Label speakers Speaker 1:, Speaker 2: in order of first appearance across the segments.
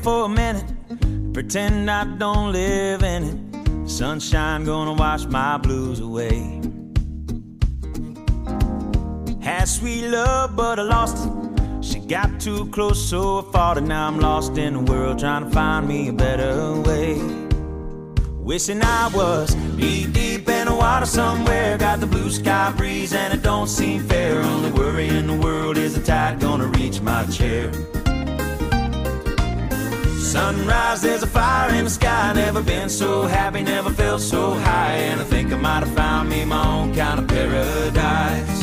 Speaker 1: for a minute, pretend I don't live in it. Sunshine gonna wash my blues away. Had sweet love, but I lost it. She got too close, so I fought it. Now I'm lost in the world, trying to find me a better way. Wishing I was knee deep in the water somewhere. Got the blue sky breeze and it don't seem fair. Only worry in the world is the tide gonna reach my chair. Sunrise, there's a fire in the sky. Never been so happy, never felt so high. And I think I might have found me my own kind of paradise.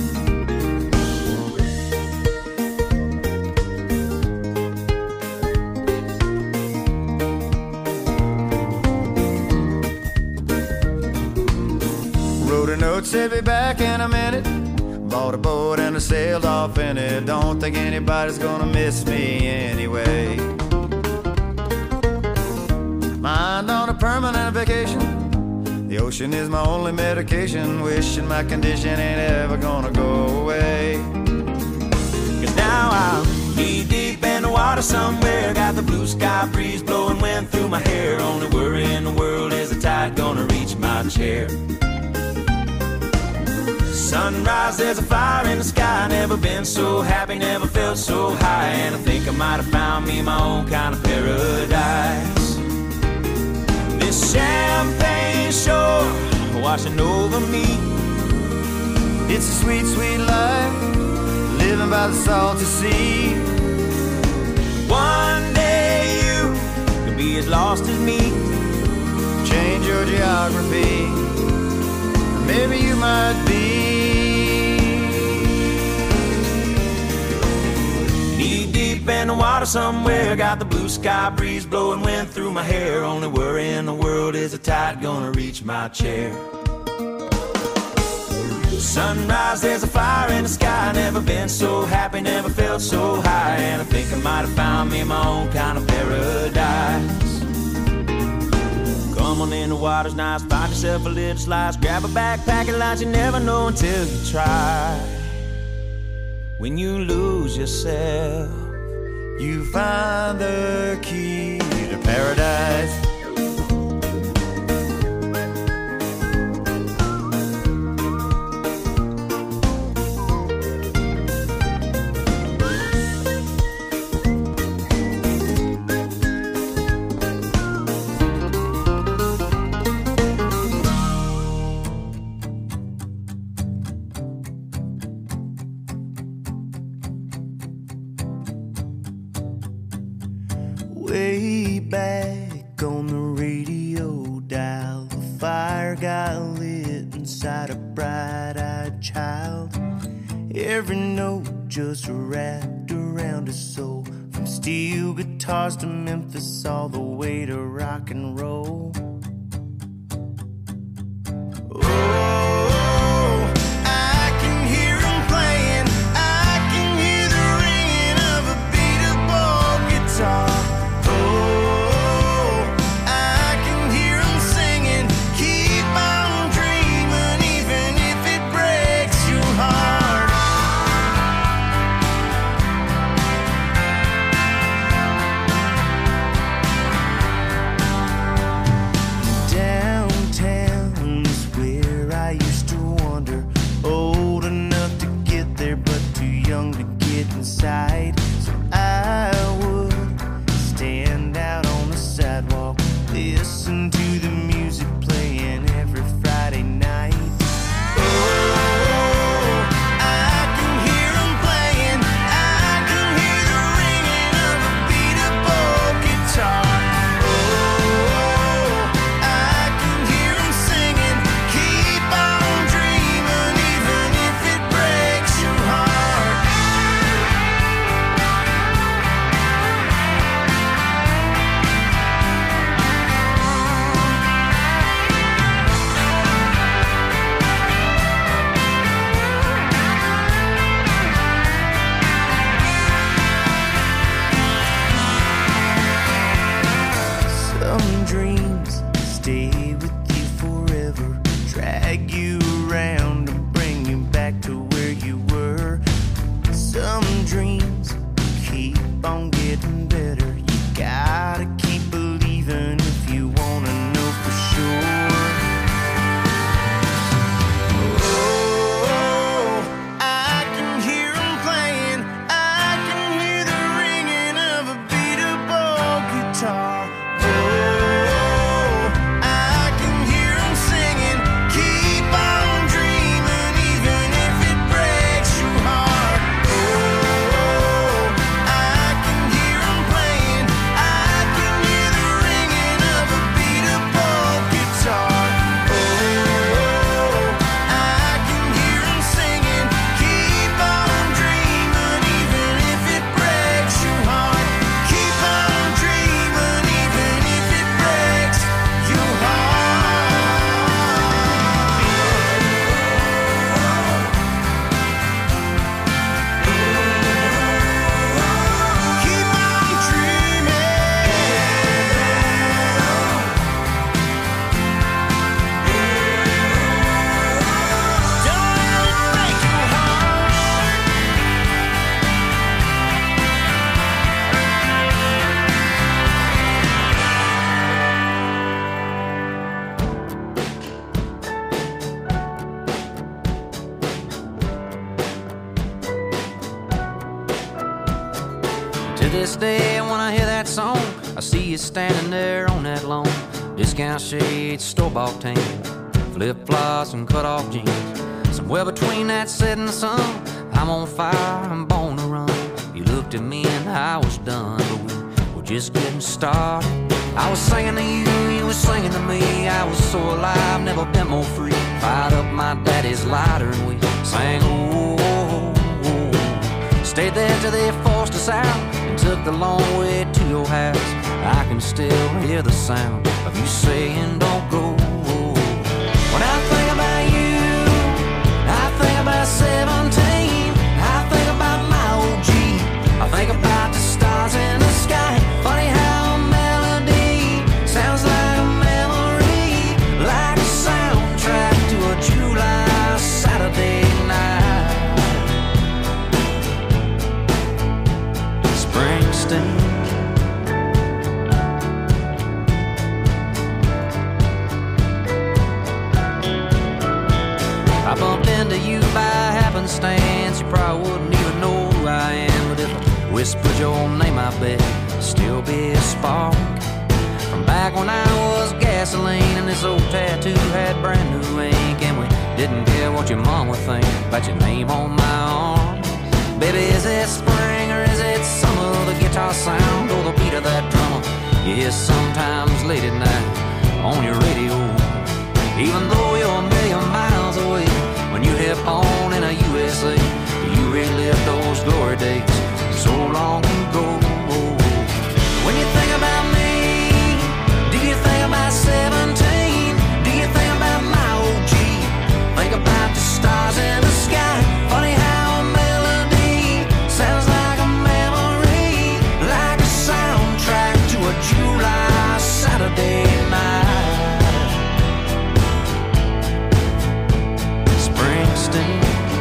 Speaker 2: Wrote a note, said be back in a minute. Bought a boat and I sailed off in it. Don't think anybody's gonna miss me anyway. Mind on a permanent vacation. The ocean is my only medication. Wishing my condition ain't ever gonna go away.
Speaker 1: Cause now I'm knee deep in the water somewhere. Got the blue sky breeze blowing wind through my hair. Only worry in the world is the tide gonna reach my chair. Sunrise, there's a fire in the sky. Never been so happy, never felt so high. And I think I might have found me my own kind of paradise. This champagne shore washing over me.
Speaker 2: It's a sweet, sweet life, living by the salty sea.
Speaker 1: One day you could be as lost as me.
Speaker 2: Change your geography, maybe you might be.
Speaker 1: Knee deep in the water somewhere. Got the blue sky breeze blowing wind through my hair. Only worry in the world is the tide gonna reach my chair. Sunrise, there's a fire in the sky. Never been so happy, never felt so high. And I think I might have found me my own kind of paradise. Come on in, the water's nice. Find yourself a little slice. Grab a backpack and lunch. You never know until you try. When you lose yourself,
Speaker 2: you find the key to paradise.
Speaker 3: Way back on the radio dial, the fire got lit inside a bright-eyed child. Every note just wrapped around his soul. From steel guitars to Memphis, all the way to rock and roll.
Speaker 4: this day, when I hear that song, I see you standing there on that lawn. Discount shades, store-bought tan, flip-flops and cut-off jeans. Somewhere between that setting sun, I'm on fire, I'm born to run. You looked at me and I was done, but we were just getting started. I was singing to you, you were singing to me. I was so alive, never been more free. Fired up my daddy's lighter and we sang, oh, oh, oh. Stayed there till they forced us out and took the long way to your house. I can still hear the sound of you saying, don't go. When I think about you, I think about 17. I think about my old Jeep. I think about the stars in the sky. Funny how a melody sounds like a memory, like a soundtrack to a July Saturday night. Springsteen. I bumped into you by happenstance. You probably wouldn't even know who I am, but if I whispered your name, I bet it'd still be a spark from back when I was gasoline and this old tattoo had brand new ink, and we didn't care what your mom would think about your name on my arm. Baby, is it spring or is it summer? The guitar sound or the beat of that drummer you hear sometimes late at night on your radio. Even though you're a million miles away, when you hit on in a USA, you relive those glory days so long ago. When you think about me, do you think about 17? Do you think about my old Jeep? Think about the stars in the sky. Funny how a melody sounds like a memory, like a soundtrack to a July Saturday night. Springsteen.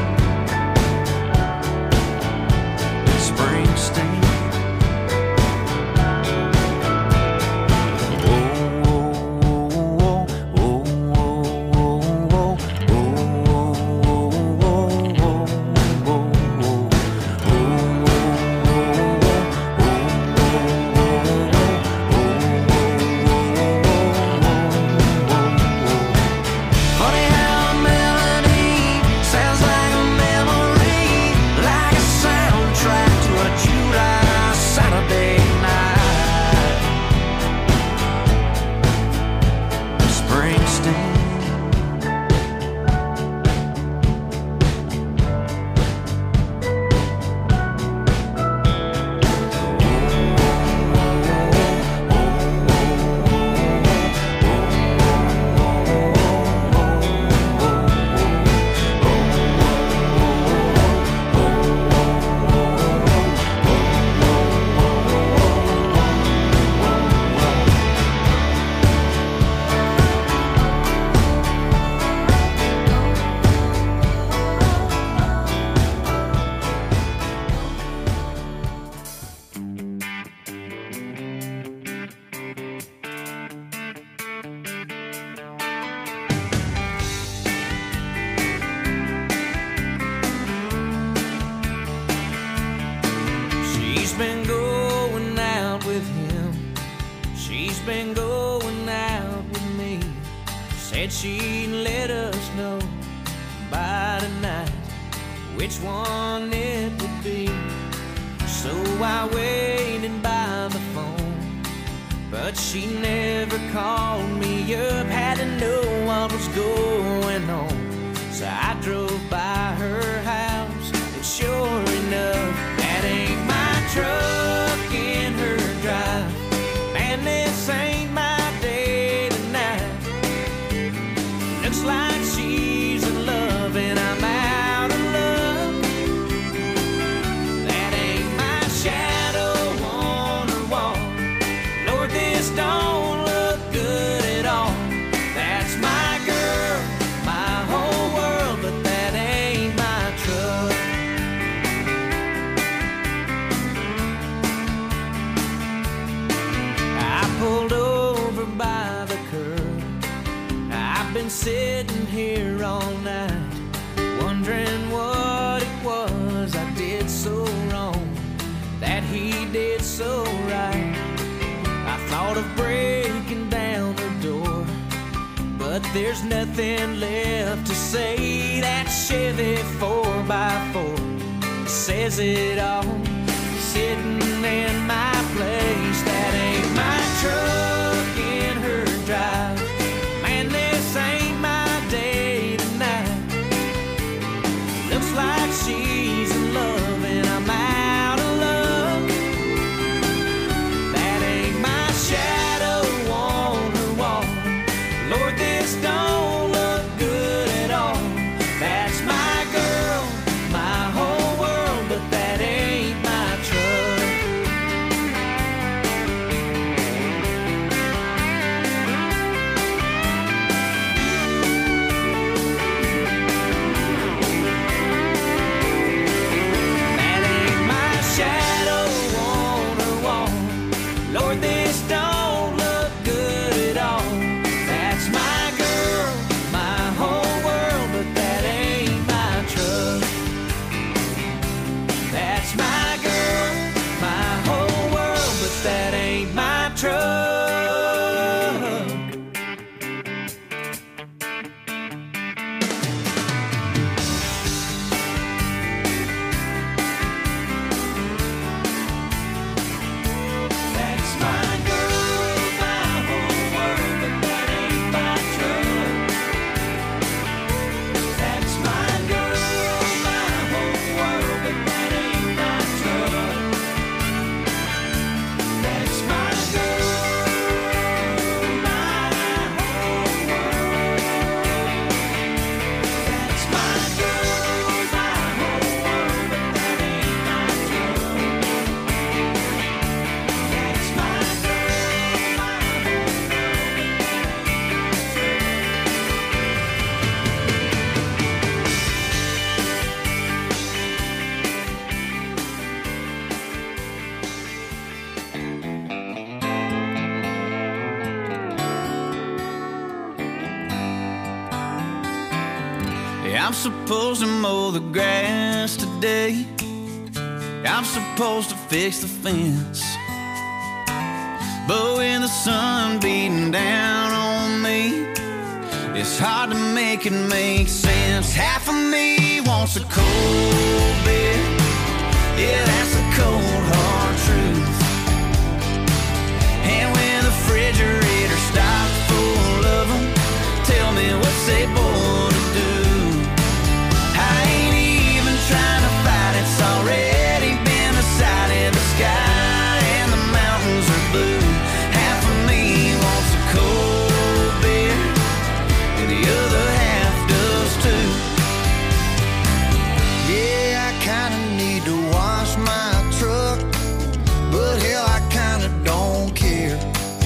Speaker 4: She'd let us know by tonight which one it would be. So I waited by the phone, but she never called me up. Had to know what was going on, so I drove by her house, and sure enough, that ain't my truck in her drive. Man, this ain't my day tonight. Looks like she's in love and I'm out of luck. That ain't my shadow on her wall. Lord, this don't look good at all. That's my girl, my whole world, but that ain't my truck. I pulled over by the curb. I've been sitting here all night, wondering what it was I did so wrong, that he did so
Speaker 1: thought of breaking down the door, but there's nothing left to say. That Chevy 4x4 says it all, sitting in my place. That ain't my truck in her drive. Man, this ain't my day tonight. Looks like she's in love and I'm out of luck. That ain't my shadow on her wall. Lord, this don't look good at all. That's my girl, my whole world, but that ain't my truck. That ain't my shadow on her wall. Lord, this don't look good at all. That's my girl, my whole world, but that ain't my truck. That's my girl, my whole world, but that ain't my truck. That's my girl, my whole world, but that ain't my truck. That's my girl, my whole world, but that ain't my truck. That's my girl, my whole world. That's my girl, my whole world, but that ain't my truck. That's my girl, my whole
Speaker 2: I'm supposed to mow the grass today. I'm supposed to fix the fence. But when the sun beating down on me, it's hard to make it make sense. Half of me wants a cold beer. Yeah, that's the cold hard truth. And when the refrigerator stops full of them, tell me what's they born to do. I ain't even trying to fight, it's already been decided. The sky and the mountains are blue. Half of me wants a cold beer, and the other half does too. Yeah, I kinda need to wash my truck, but hell, I kinda don't care.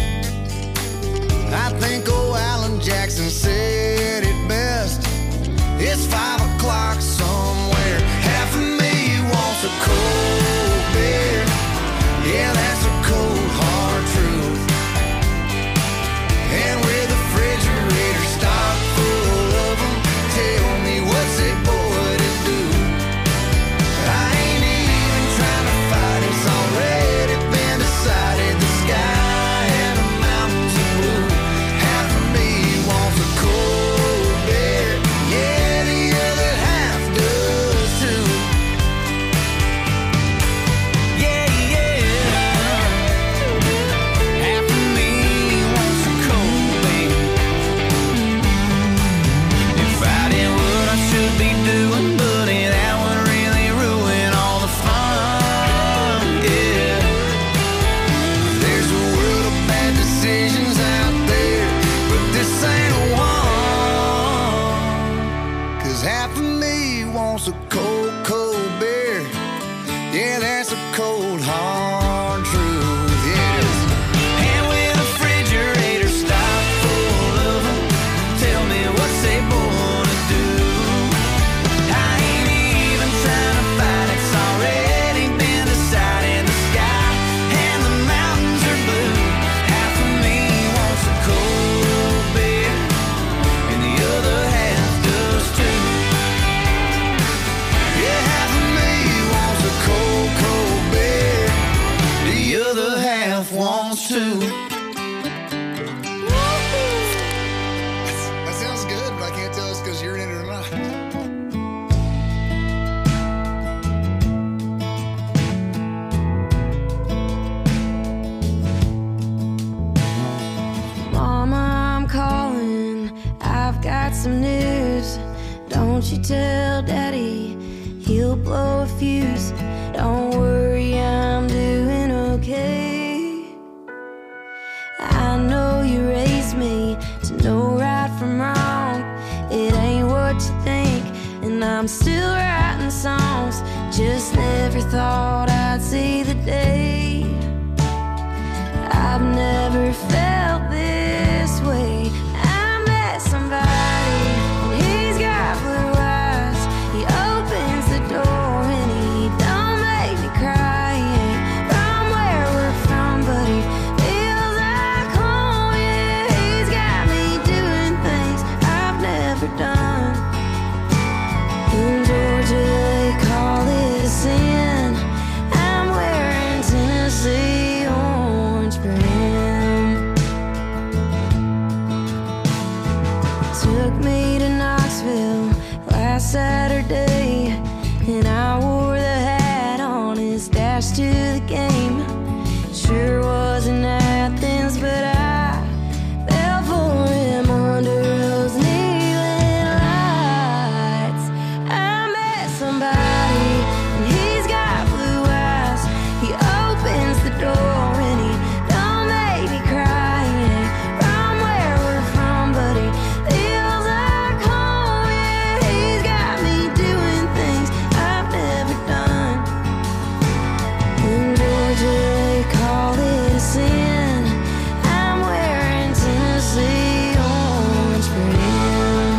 Speaker 2: I think old Alan Jackson said it best. It's 5 o'clock somewhere. Half of me wants a cold beer. Yeah, that's a cold hard truth. And with the refrigerator stocked full of them, tell me what's a boy to do. I ain't even trying to fight, it's already been decided. The sky and the mountains are blue. Half of me wants a cold beer. Yeah, the other half does too. Yeah, yeah. Half of me wants a cold beer. If I did what I should be doing, buddy, that would really ruin all the fun. Yeah. There's a world of bad decisions out there, but this ain't one. 'Cause half of me wants a cold, cold beer. Yeah, that's a cold, hard truth. Yes. And when the refrigerator stopped full of them, tell me what's they born to do. I ain't even trying to fight, it's already been decided. The sky and the mountains are blue. Half of me wants a cold beer, and the other half does too. Yeah, half of me wants a cold, cold beer. The other half wants to.
Speaker 5: some news. Don't you tell Daddy, he'll blow a fuse. Don't worry, I'm doing okay. I know you raised me to know right from wrong. It ain't what you think, and I'm still writing songs. Just never thought I'd see the day. I've never felt this way. I met somebody, and he's got blue eyes. He opens the door and he don't make me cry. He ain't from where we're from, but he feels like home. Yeah, he's got me doing things I've never done. In Georgia they call it a sin. I'm wearing Tennessee orange for him. Took me to Knoxville last Saturday, and I wore the hat on his dash to the game. Sure was in Athens, but I fell for him under those neon lights. I met somebody, and he's got blue eyes. He opens the door and he don't make me cry. He ain't from where we're from, but he feels like home. Yeah, he's got me doing things I've never done. In Georgia they call it a sin. I'm wearing Tennessee orange for him.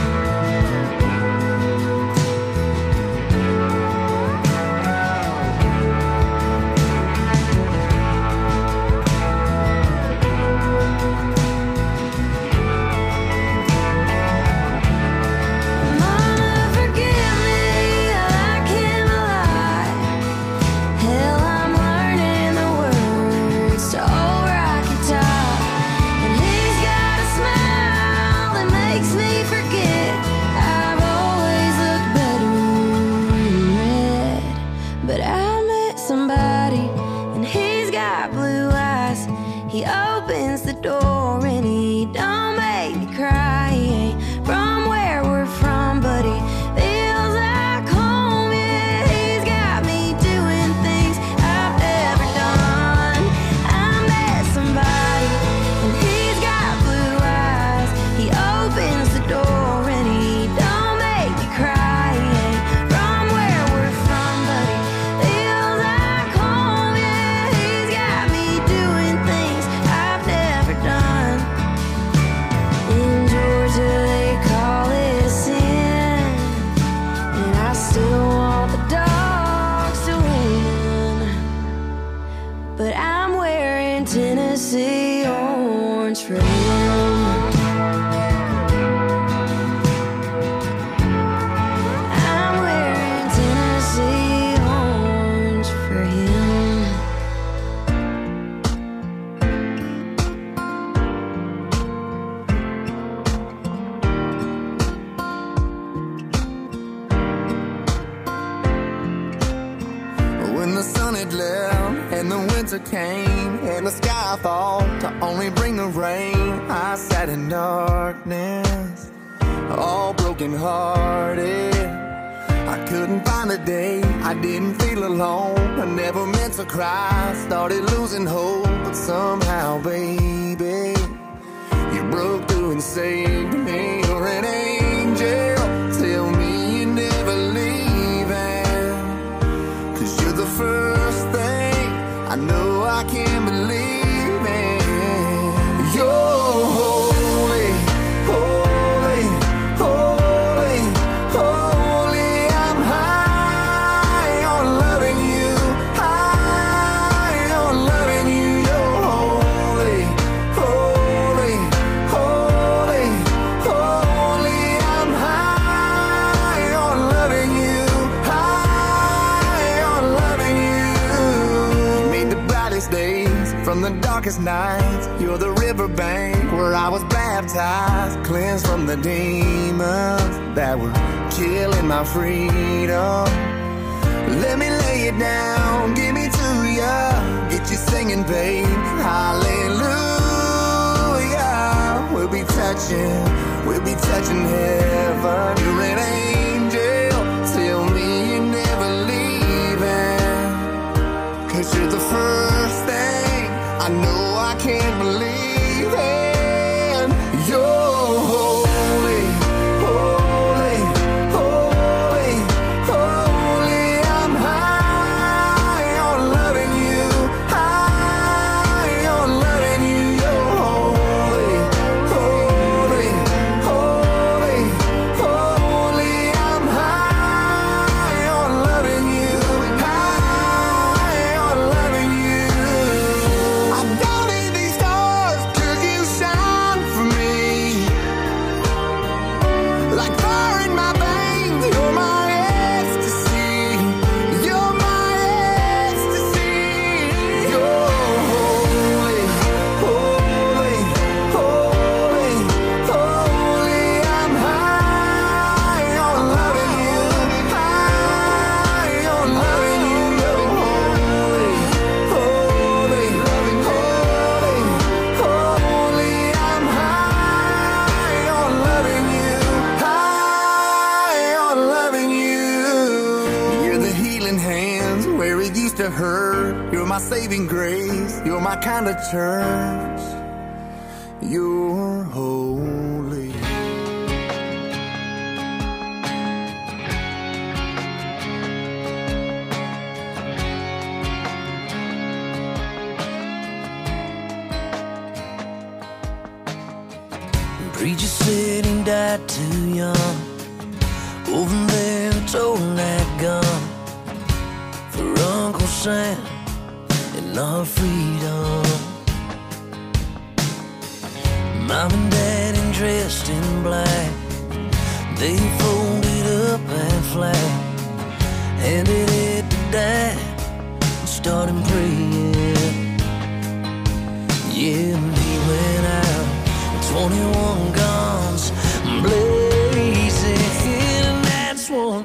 Speaker 5: Mama, forgive me, I came alive. Hell, I'm learning the words to Old Rocky Top. And he's got a smile that makes me forget I've always looked better in red. But I met somebody, and he's got blue eyes. He opens the door and he don't make me cry. He ain't from where we're from, but he feels like home. Yeah, he's got me doing things I've never done. I met somebody, and he's got blue eyes. He opens the door and he don't make me cry. He ain't from where we're from, but he feels like home. Yeah, he's got me doing things I've never done. In Georgia they call it a sin, and I still want the dogs to win. But I'm wearing Tennessee orange for him. I'm wearing Tennessee orange for him.
Speaker 2: When the sun had left and the winter came and the sky fall to only bring the rain, I sat in darkness, all broken hearted. I couldn't find a day I didn't feel alone. I never meant to cry, started losing hope, but somehow, baby, you broke through and saved me. You're an angel, tell me you're never leaving, 'cause you're the first thing I know I can believe in. You're holy, holy, holy, holy. I'm high on loving you, high on loving you. You're holy, holy, holy, holy. I'm high on loving you, high on loving you. You made the brightest days from the darkest nights. You're the riverbank where I was baptized, cleansed from the demons that were killing my freedom. Let me lay it down, give me to ya, get you singing, babe. Hallelujah. We'll be touching touching heaven. You're an angel. Tell me you're never leaving. 'Cause you're the first thing I know I can't believe in. You're holy, holy, holy, holy. I'm high on loving you, high on loving you. You're holy, holy, holy, holy. I'm high on loving you, high on loving you. I don't need these stars 'cause you shine for me. Like fire in my veins, you're my ecstasy. You're my ecstasy. You're holy, holy, holy, holy. I'm high on loving you, high on loving you. You're holy, holy, holy, holy. I'm high on loving you, high on loving you. You're the healing hands where it used to hurt. You're my saving grace. You're my kind of church. You're holy.
Speaker 4: Preacher said he died too young. Over there, told that gun for Uncle Sam and our freedom. Mom and Dad dressed in black, they folded up that flag, handed it to Dad and started praying. Yeah, and he went out, 21 guns blazing, and that's one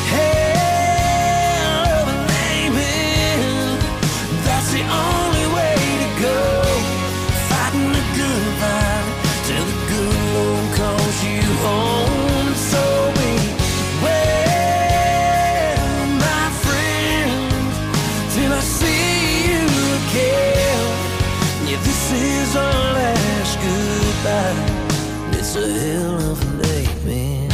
Speaker 4: hell of a name. That's the only way to go, fighting the good fight till the good Lord calls you home. So beware, my friend, till I see you again. Yeah, this is our last goodbye. It's a hell of a day, man.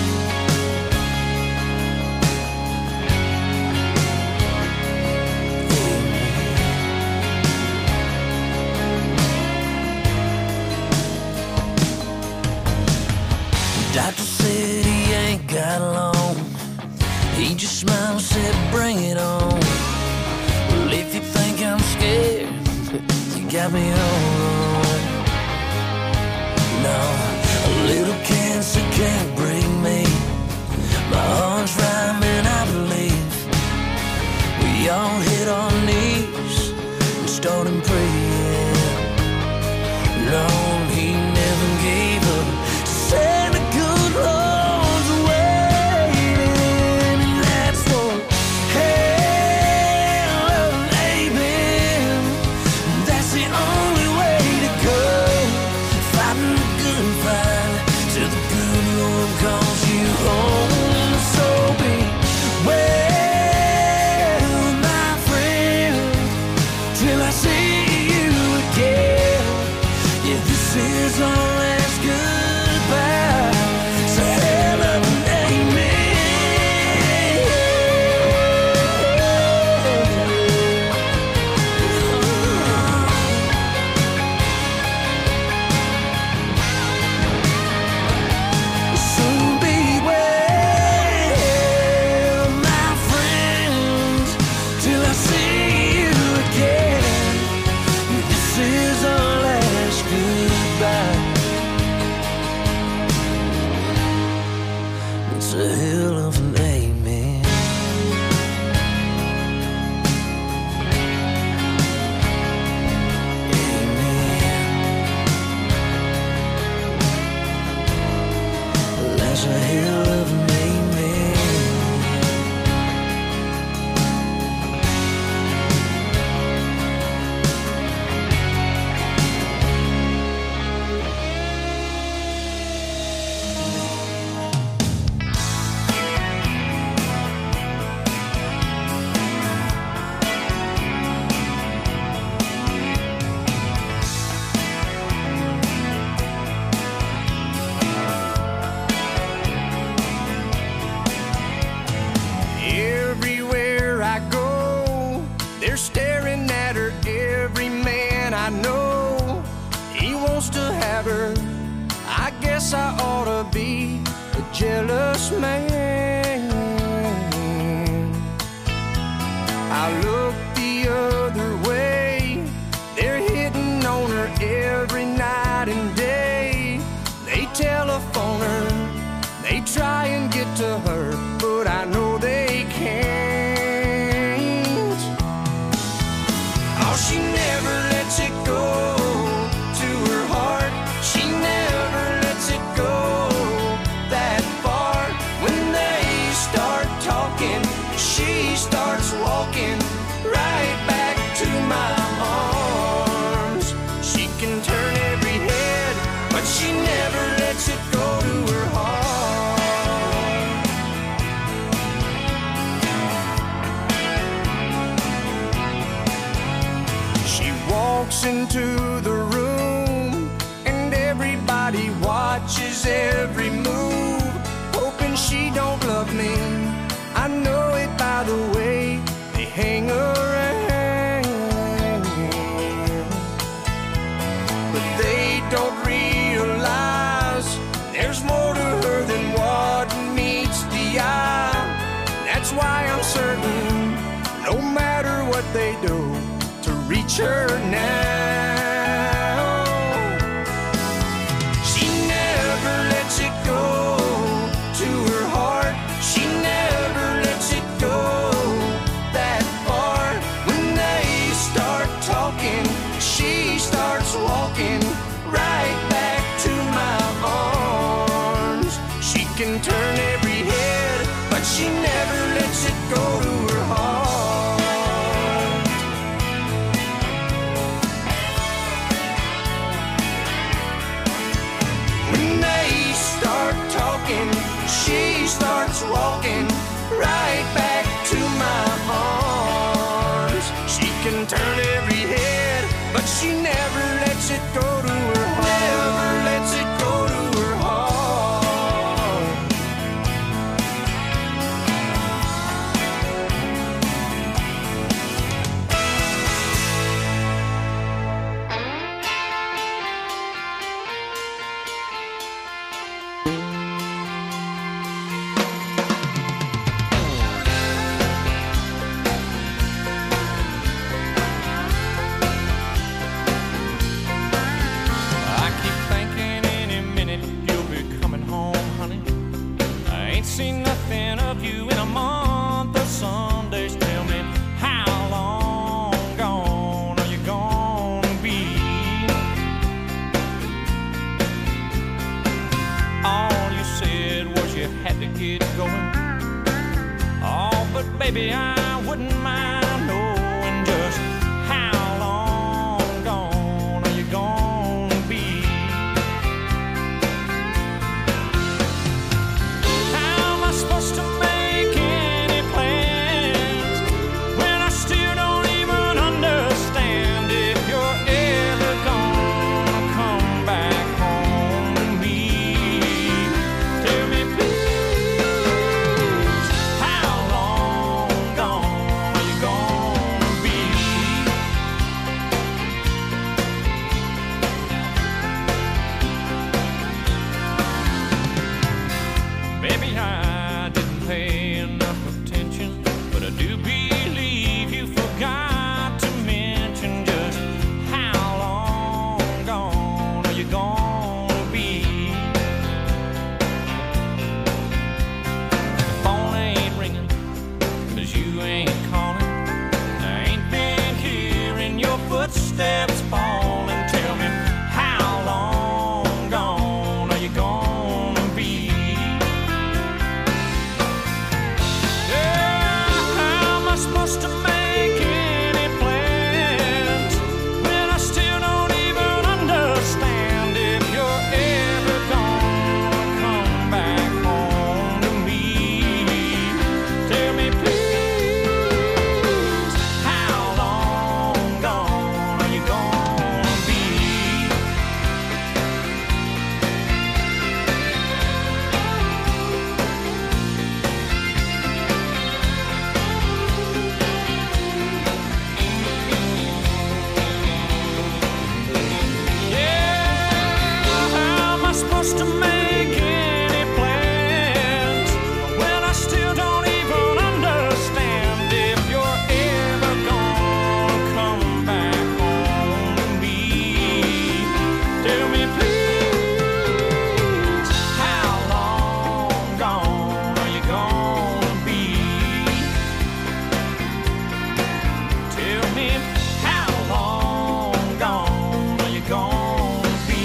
Speaker 4: Doctor said he ain't got long. He just smiled and said, bring it on. Well, if you think I'm scared, you got me on. No, a little cancer can't break me. My heart's rhyming, I believe. We all hit our knees and started praying. Lord, he never gave up. Said the good Lord's waiting, and that's one hell of an amen. That's the only way to go, fighting the good fight till the good Lord calls you home. So beware, my friend, till I see you again. Yeah, this is our last goodbye. So hell of an So beware, my friends, till I see you again. This is our last goodbye. wants to have her. I guess I ought to be a jealous man. I look the other way. They're hitting on her every night and day. They telephone her, they try and get to her, but I know they can't. Oh, she never lets it go to her heart. She never lets it go that far. When they start talking, she starts walking right back to my arms. She can turn every head, but she never lets it go to her heart. She walks into the room and everybody watches every move, hoping she don't love me. I know it by the way they hang around, but they don't realize there's more to her than what meets the eye. That's why I'm certain, no matter what they do, to reach her now. She never lets it go to her heart. She never lets it go that far. When they start talking, she starts walking right back to my arms. She can turn every head, but she never lets it go to her heart. When they start talking, she starts walking right back to my arms. She can turn every head, but she never lets it go to her heart. Never lets it go to her heart. I keep thinking any minute you'll be coming home, honey. I ain't seen nothing of you in a month of Sundays. Tell me, how long gone are you gonna be? All you said was you had to get going. Oh, but baby, I wouldn't mind knowing just how long gone are you gonna be? How am I supposed to make any plans when I still don't even understand if you're ever gonna come back home to me? Tell me, please, how long gone are you gonna
Speaker 1: supposed to make any plans when I still don't even understand if you're ever gonna come back home to me. Tell me please, how long gone are you gonna be? Tell me how long gone are you gonna be?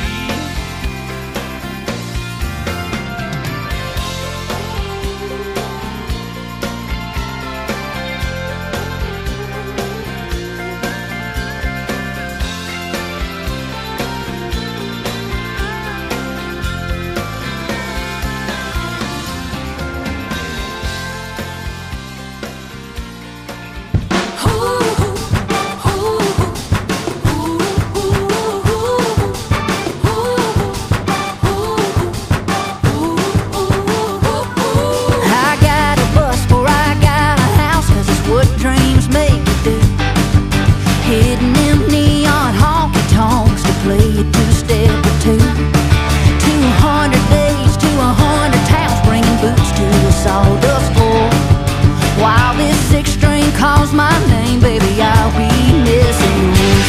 Speaker 6: I got a bus before I got a house, 'cause it's what dreams make you do. Hitting them neon honky tonks to play a two-step or two. 200 days to 100 towns, bringing boots to a sawdust floor. While this six-string calls my name, baby, I'll be missing yours.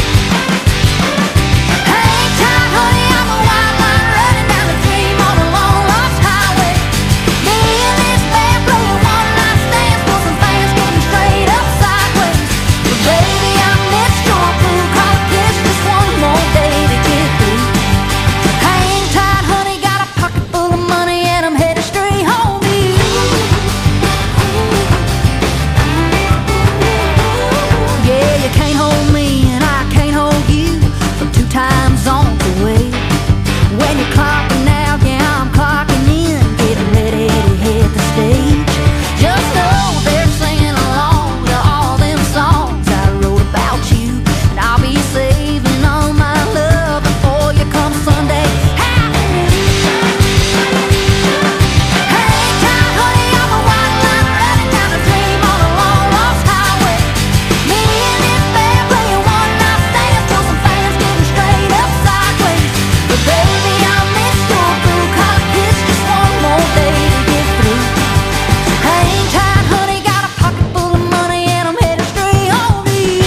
Speaker 6: Hang tight, honey, I'm a white line running down the dream on a long-lost highway. Me and this band playing one-night stands for some fans getting straight up sideways. But baby, I missed your blue collar kiss, just one more day to get through. Hang tight, honey, got a pocket full of money and I'm headed straight home to you. Yeah, you can't hold me and I can't hold you from 2 time zones away. When you're clocking out, yeah, I'm clocking in, getting ready to hit the stage. Just know they're singing along to all them songs I wrote about you, and I'll be saving all my love before you come Sunday. Hang tight, honey, I'm a white line running down a dream on a long-lost highway. Me and this band playing one-night stands till some fans getting straight up sideways. But baby, I missed your blue collar kiss, just one more day to get through. Hang tight, honey, got a pocket full of money and I'm headed straight home to you.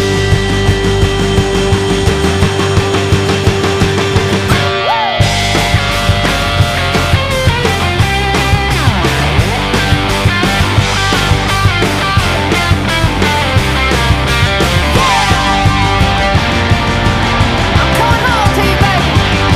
Speaker 6: I'm coming home to you, baby.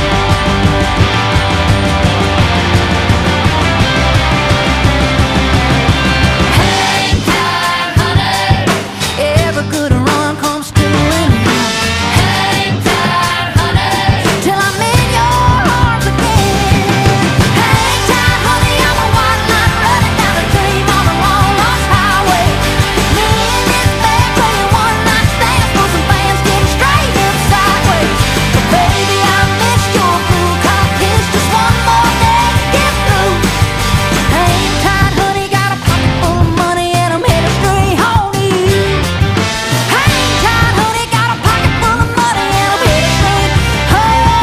Speaker 6: Hang tight, honey. Every good run comes to an end. Hang tight, honey, till I'm in your arms again. Hang tight, honey, I'm a white line running down a dream on a long-lost highway. Me and this band playing one-night stands for some fans getting straight up sideways. But baby, I missed your blue collar kiss, just one more day to get through. Hang tight, honey, got a pocket full of money and I'm headed straight home to you. Hang tight, honey, got a pocket full of money and I'm headed straight home to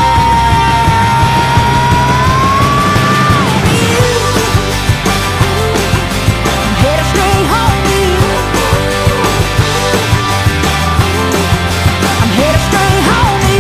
Speaker 6: you. I'm headed straight home to you. I'm headed straight home to you.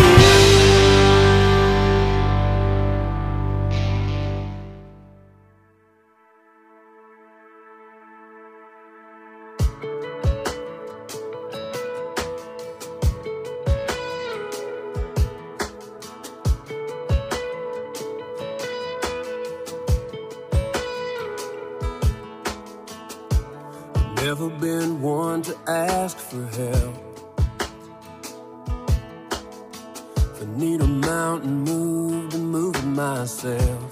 Speaker 7: Never been one to ask for help. If I need a mountain moved, I'm moving myself.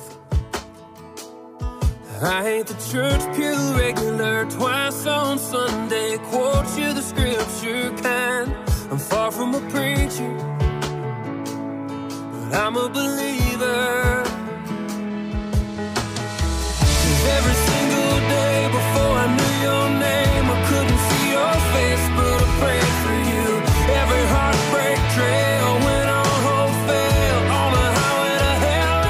Speaker 7: I ain't the church pew regular, twice on Sunday, quote you the scripture kind. I'm far from a preacher, but I'm a believer. Every single day before I knew your name, I couldn't see your face, but I prayed for you. Every heartbreak trail went on, hope failed. On the highway to hell,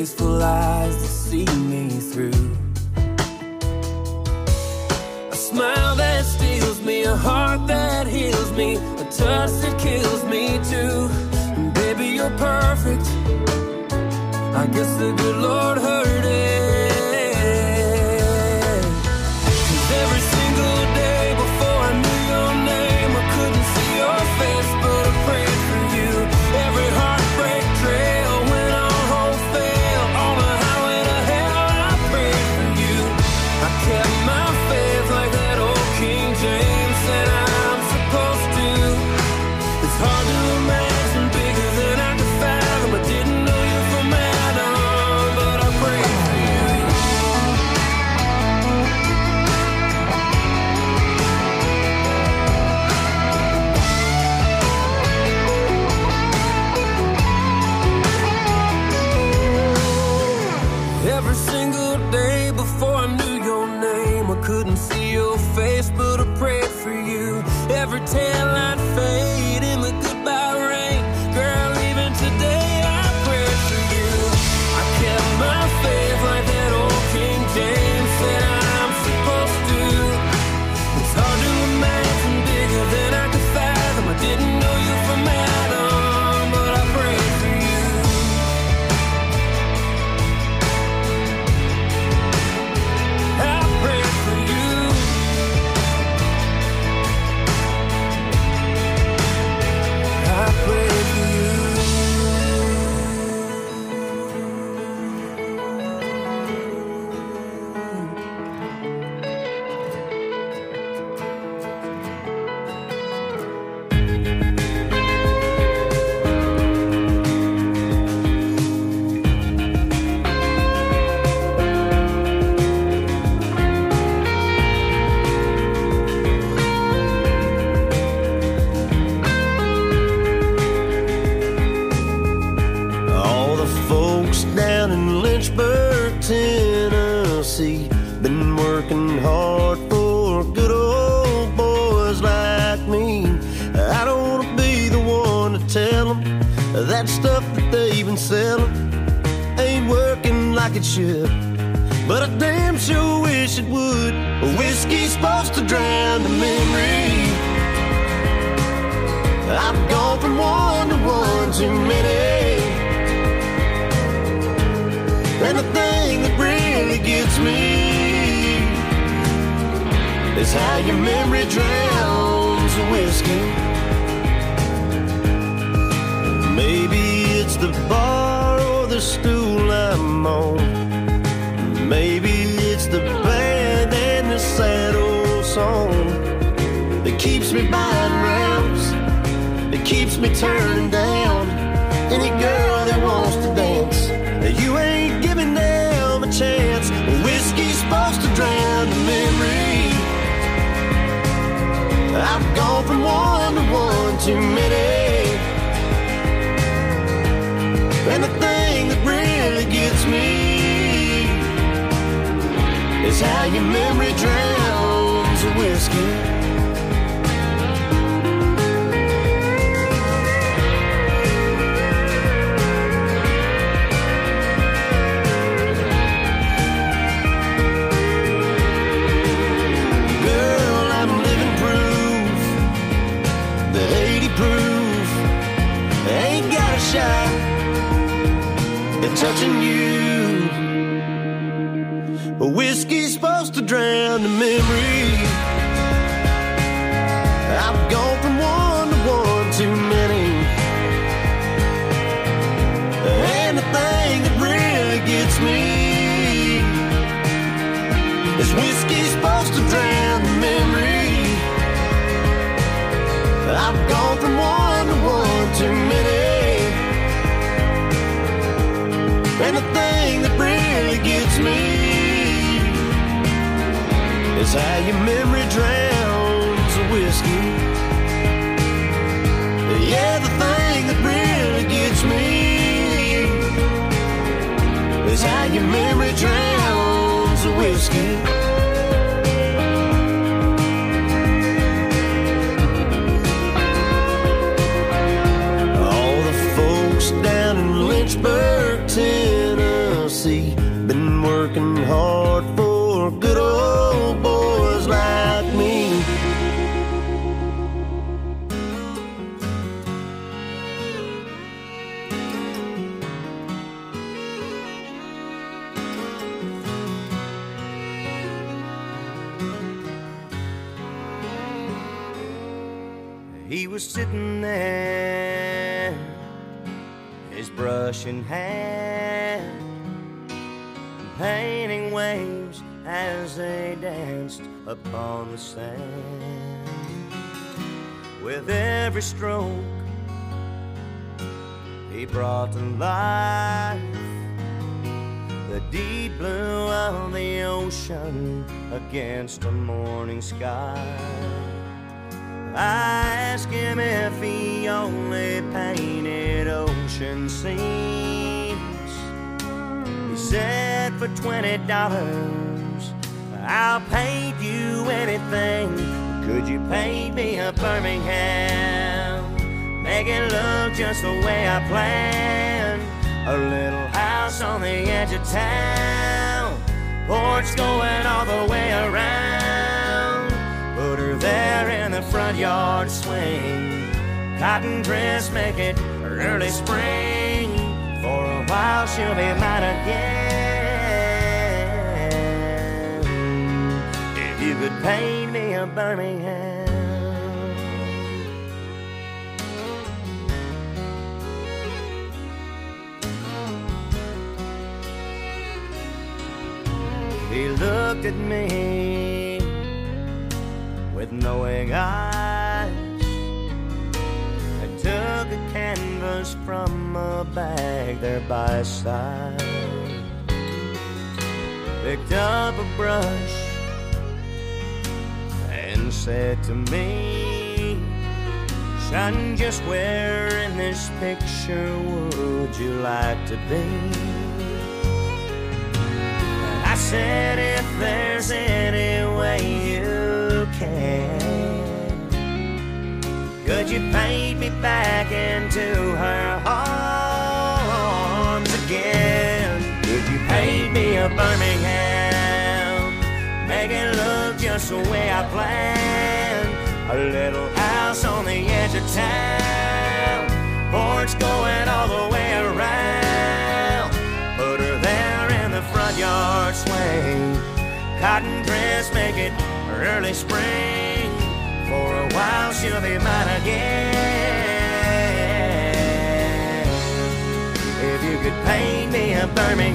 Speaker 7: faithful eyes that see me through. A smile that steals me, a heart that heals me, a touch that kills me too. And baby, you're perfect. I guess the good Lord heard it. 'Cause every single day before I knew your name, I couldn't see your face, but I prayed for you. Every heartbreak trail went on wholesale, on the highway to hell, I prayed for you. I kept my faith like that old King James said I'm supposed to. It's hard to imagine bigger than I could fathom. I didn't know you from Adam, but I prayed for you. Every single day before I knew your name, I couldn't see your face, but I prayed for you. Every taillight fade in the goodbye rain, girl, even today I prayed for you. I kept my faith like that old King James said I'm supposed to. It's hard to imagine bigger than I could fathom. I didn't know you from Adam, but I prayed for you. I prayed for you. I prayed for you.
Speaker 3: All the folks down in Lynchburg, Tennessee, been working hard for good old boys like me. I don't want to be the one to tell them that stuff that they've been selling ain't working like it should, but I damn sure wish it would. Whiskey's supposed to drown the memory. I've gone from one to one too many. And the thing that really gets me is how your memory drowns the whiskey. Maybe it's the bar or the stool I'm on. Maybe it's the band and the sad old song that keeps me buying rounds, that keeps me turning down any girl that wants to dance. You ain't giving them a chance. Whiskey's supposed to drown the memory. I've gone from one to one too many. And the thing that really gets me is how your memory drowns the whiskey. Shot at touching you. Whiskey's supposed to drown the memory. I've gone from one to one too many. And the thing that really gets me is whiskey's supposed to drown the memory. I've gone from one to one too many. And the thing that really gets me is how your memory drowns the whiskey. Yeah, the thing that really gets me is how your memory drowns the whiskey. All the folks down in Lynchburg, Tennessee, He was sitting there, his brush in hand, painting waves as they danced upon the sand. With every stroke, he brought to life the deep blue of the ocean against a morning sky. I asked him if he only painted ocean scenes. He said, for $20, I'll paint you anything. Could you paint me a Birmingham? Make it look just the way I planned. A little house on the edge of town, porch going all the way around. Put her there in the front yard swing. Cotton dress, make it early spring. For a while she'll be mine again. If you could paint me a Birmingham. He looked at me with knowing eyes and took a canvas from a bag there by his side. Picked up a brush and said to me, son, just where in this picture would you like to be? I said, if there's any way you can, could you paint me back into her arms again? Could you paint me a Birmingham? Make it look just the way I planned. A little house on the edge of town, porch going all the way around. Put her there in the front yard swing. Cotton dress, make it early spring. For a while she'll be mine again. If you could paint me a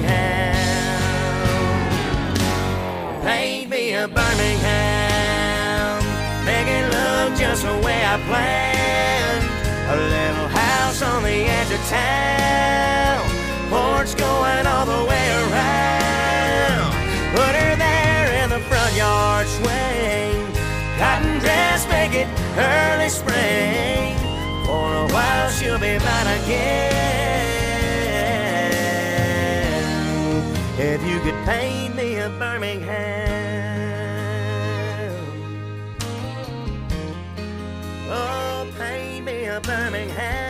Speaker 3: Birmingham, paint me a Birmingham. Make it look just the way I planned. A little house on the edge of town, porch going all the way around. Put her there in the front yard swing. Cotton dress, make it early spring. For a while she'll be mine again. If you could paint me a Birmingham, oh, paint me a Birmingham.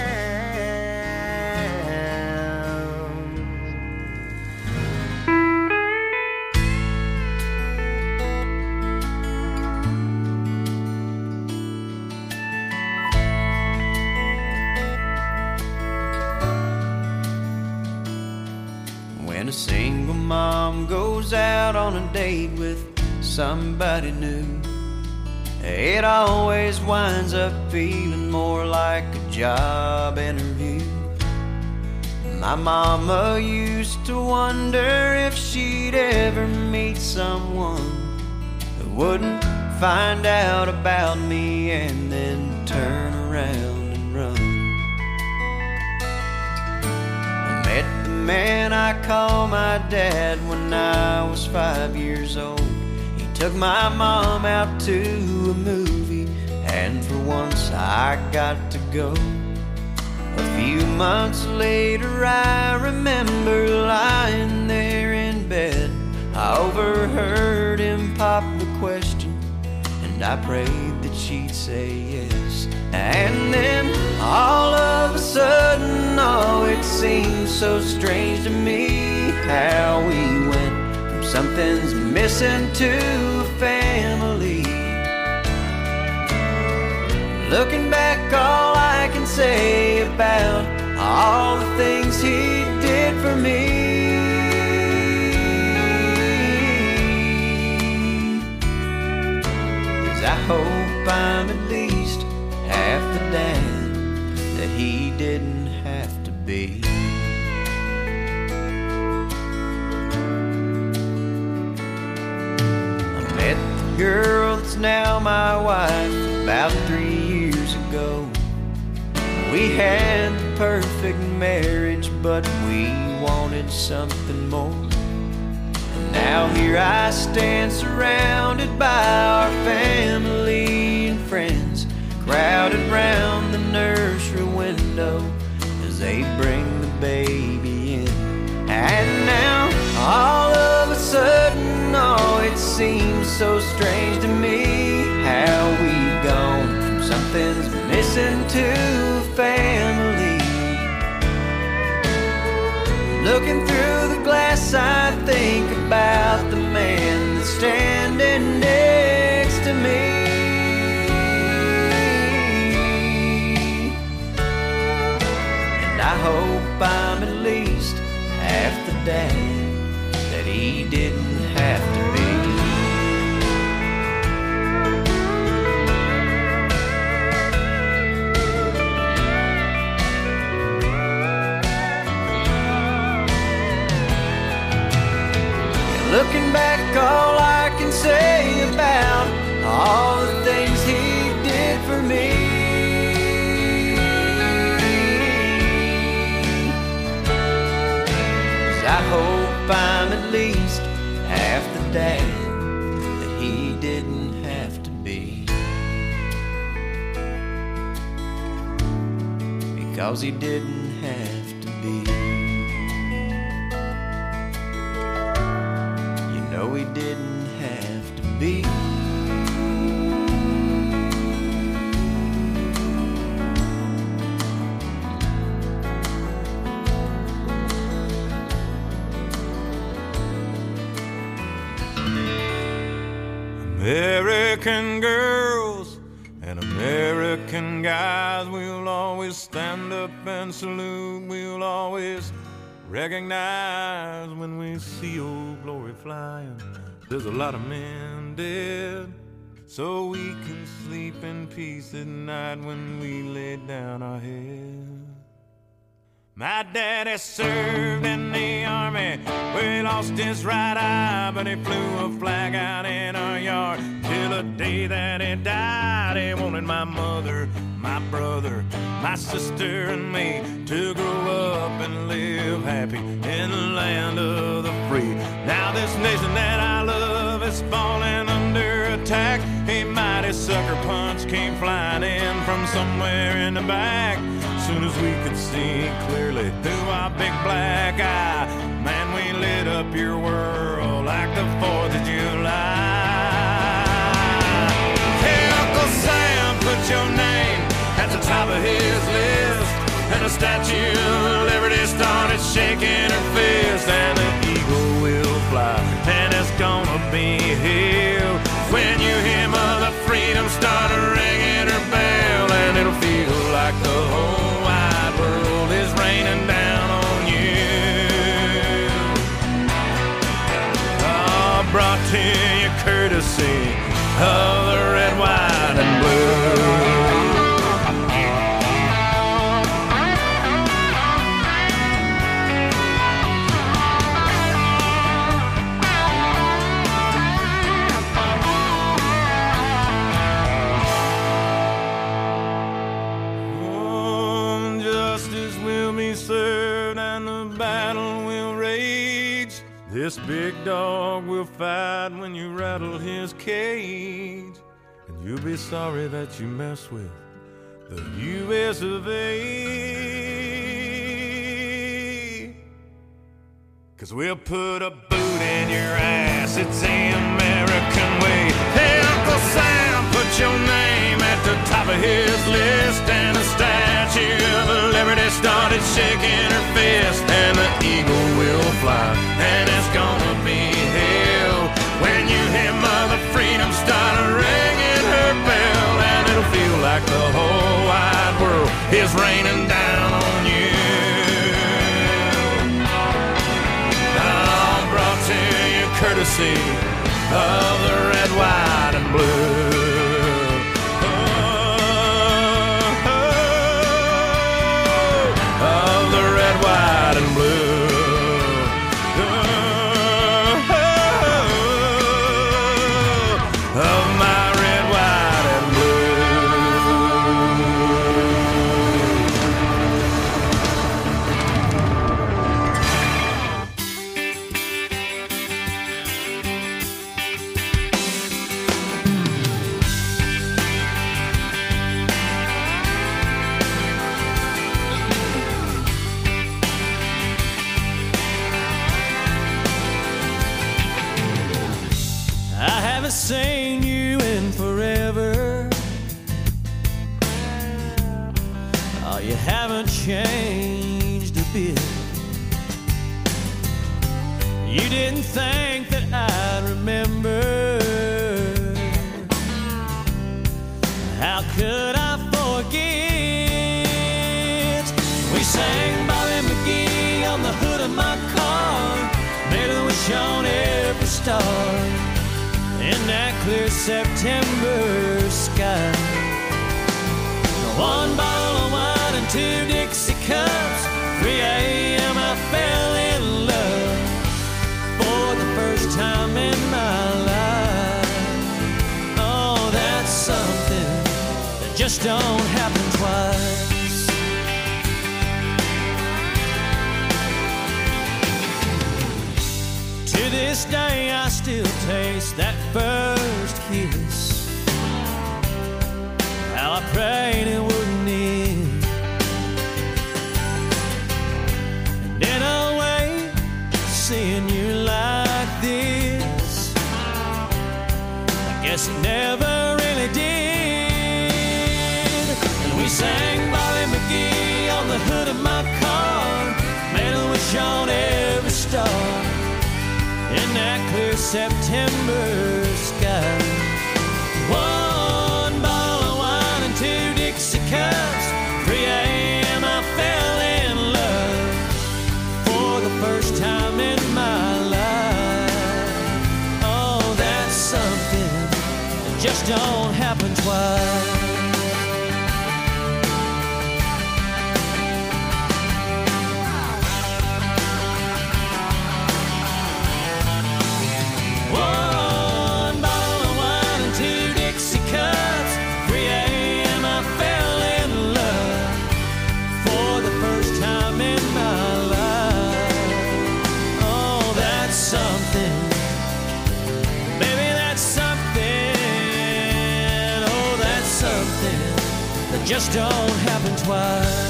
Speaker 4: When a single mom goes out on a date with somebody new, it always winds up feeling more like a job interview. My mama used to wonder if she'd ever meet someone who wouldn't find out about me and then turn around and run. I met the man I call my dad when I was 5 years old. He took my mom out to a movie, and for once I got to go. A few months later I remember lying there in bed. I overheard him pop the question, and I prayed that she'd say yes. And then all of a sudden, oh, it seemed so strange to me how we went from something's missing to a family. Looking back, all I can say about all the things he did for me is I hope I'm at least
Speaker 3: the dad that he didn't have to be. I met the girl that's now my wife about 3 years ago. We had the perfect marriage, but we wanted something more. And now here I stand surrounded by our family and friends, crowded round the nursery window as they bring the baby in. And now, all of a sudden, oh, it seems so strange to me how we've gone from something's missing to family. Looking through the glass, I think about the man that's standing next to me. And I hope I'm at least half the dad that he didn't have to be. Looking back, all I can say about all the things he did for me is I hope I'm at least half the dad that he didn't have to be, because he didn't have to be. No, he didn't have to be.
Speaker 1: American girls and American guys, we'll always stand up and salute. We'll always recognize when we see old glory flying. There's a lot of men dead, so we can sleep in peace at night when we lay down our head. My daddy served in the army, where he lost his right eye, but he flew a flag out in our yard till the day that he died. He wanted my mother, my brother, my sister and me to grow up and live happy in the land of the free. Now this nation that I love is falling under attack. A mighty sucker punch came flying in from somewhere in the back. Soon as we could see clearly through our big black eye, man, we lit up your world like the 4th of July. Hey, Uncle Sam, put your name at the top of his list, and the Statue of Liberty started shaking her fist, and the eagle will fly, and it's gonna be here when you hear Mother Freedom start ringing her bell, and it'll feel like the whole wide world is raining down on you. Oh, brought to you courtesy of the red, white, and blue. Served and the battle will rage. This big dog will fight when you rattle his cage, and you'll be sorry that you mess with the U.S. of A. 'Cause we'll put a boot in your ass, it's the American way. Hey, Uncle Sam, put your name at the top of his list, and the Statue of Liberty started shaking her fist, and the eagle will fly, and it's gonna be hell when you hear Mother Freedom start ringing her bell, and it'll feel like the whole wide world is raining down on you. Brought to you courtesy of the red, white, and blue. Oh,
Speaker 7: seen you in forever. Oh, you haven't changed a bit. You didn't think that I'd remember. How could I forget? We sang Bobby McGee on the hood of my car, made a wish on every star in that clear September sky. One bottle of wine and 2 Dixie cups, 3 a.m. I fell in love for the first time in my life. Oh, that's something that just don't happen twice. To this day I still taste that first kiss. How I prayed it wouldn't end. And in a way, seeing you like this, I guess it never really did. And we sang Bobby McGee on the hood of my car, made a wish on every star in that clear September sky. One bottle of wine and 2 Dixie cups, 3 a.m. I fell in love for the first time in my life. Oh, that's something that just don't happen twice. One bottle of wine and 2 Dixie cups, 3 a.m. I fell in love for the first time in my life. Oh, that's something, baby, that's something. Oh, that's something that just don't happen twice.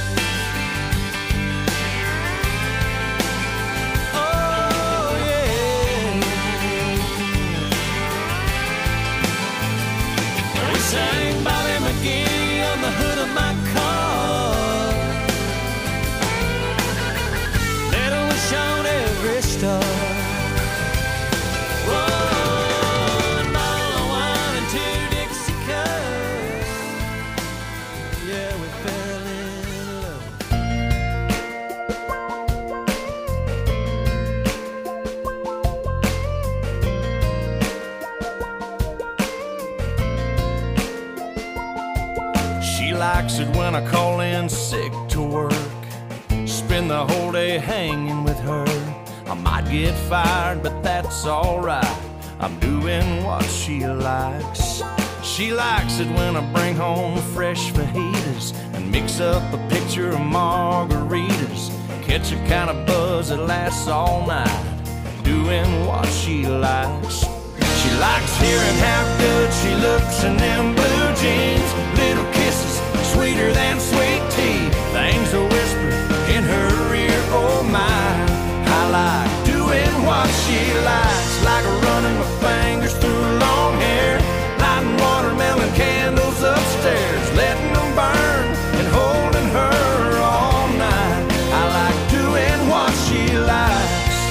Speaker 7: Sang Bobby McGee on the hood of my car, made a wish on every star. One bottle of wine and 2 Dixie cups. Yeah, we fell in love.
Speaker 8: She likes it when I call in sick to work, spend the whole day hanging with her. I might get fired, but that's alright, I'm doing what she likes. She likes it when I bring home fresh fajitas and mix up a picture of margaritas, catch a kind of buzz that lasts all night, doing what she likes. She likes hearing how good she looks in them blue jeans, little kisses sweeter than sweet tea, things a whisper in her ear, oh my. I like doing what she likes, like running my fingers through long hair, lighting watermelon candles upstairs, letting them burn and holding her all night. I like doing what she likes.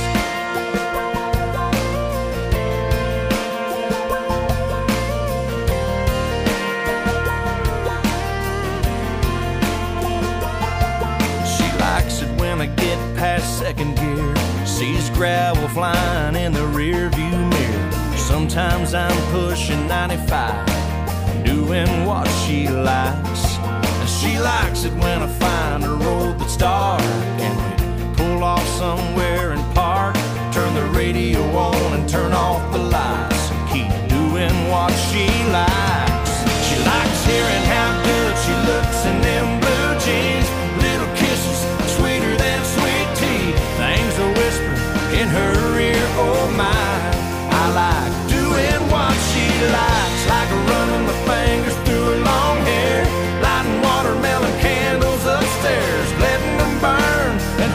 Speaker 8: Get past second gear, sees gravel flying in the rear view mirror. Sometimes I'm pushing 95, doing what she likes. And she likes it when I find a road that's dark and we pull off somewhere and park, turn the radio on and turn off the lights, and keep doing what she likes. She likes hearing how good she looks in them blue jeans, little kisses sweeter than sweet tea, things a whisper in her ear, oh my. I like doing what she likes, like running my fingers through her long hair, lighting watermelon candles upstairs, letting them burn and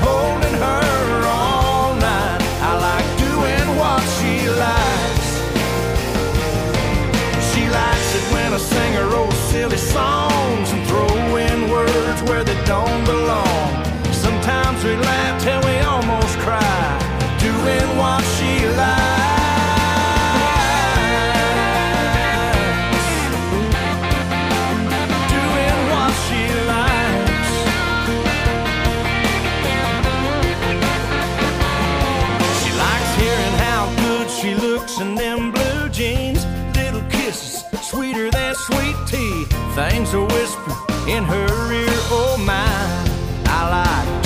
Speaker 8: looks and them blue jeans. Little kisses, sweeter than sweet tea. Things are whispered in her ear, oh my. I like